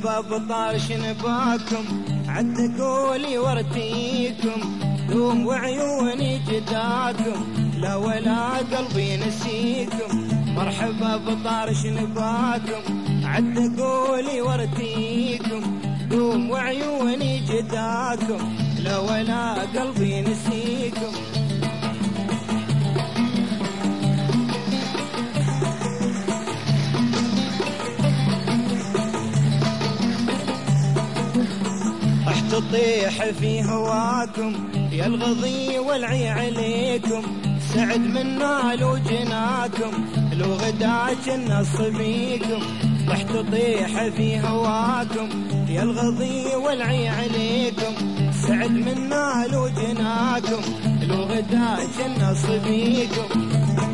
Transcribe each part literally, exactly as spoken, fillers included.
مرحبا بطارش نباكم عد قولي وارتيكم دوم وعيوني جداكم لا ولا قلبي نسيكم. مرحبا بطارش نباكم عد قولي وارتيكم دوم وعيوني جداكم لا ولا قلبي نسيكم. تطيح في هواكم يا الغضي والعي عليكم سعد من نال وجناكم لو غداك النص بيكم. رح تطيح في هواكم يا الغضي والعي عليكم سعد من نال وجناكم لو غداك النص بيكم.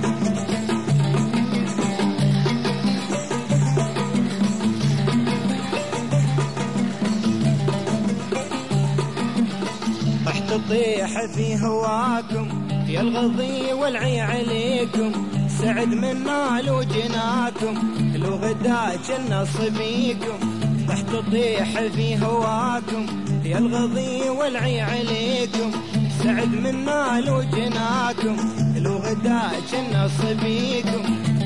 تطيح في هواكم يا الغضي والعي عليكم سعد من نال وجناكم لو غداك النص بيكم. رح تطيح في هواكم يا الغضي والعي عليكم سعد من نال وجناكم لو غداك النص بيكم.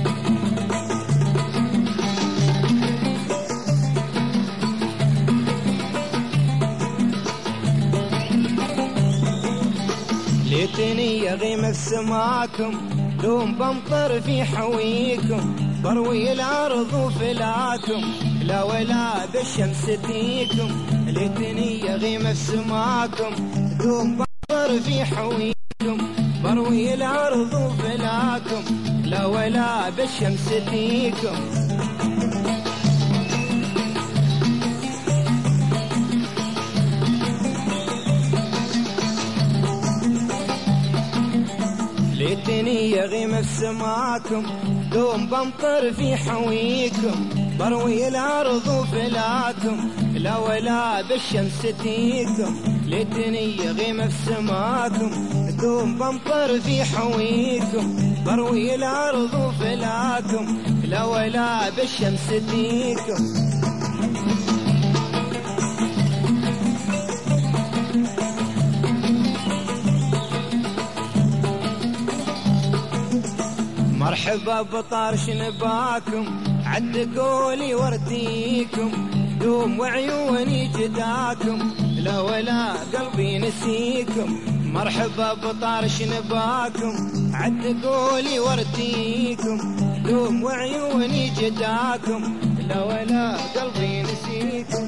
ليتني يغيم السماكم دوم بمطر في حويكم بروي الأرض وفلاكم لا ولا بالشمس تيكم. ليتني يغيم السماكم دوم بمطر في حويكم بروي الأرض وفلاكم لا ولا بالشمس تيكم. ليتني يغيم السماكم دوم بمطر في حويكم بروي الأرض وفلاكم لا ولا بالشمس تيكم. ليتني يغيم السماكم دوم بمطر في حويكم بروي الأرض وفلاكم لا ولا بالشمس تيكم. مرحبا بطارش نباكم عد قولي وارتيكم دوم وعيوني جداكم لا ولا قلبي نسيكم. مرحبا بطارش نباكم عد قولي وارتيكم دوم وعيوني جداكم لا ولا قلبي نسيكم.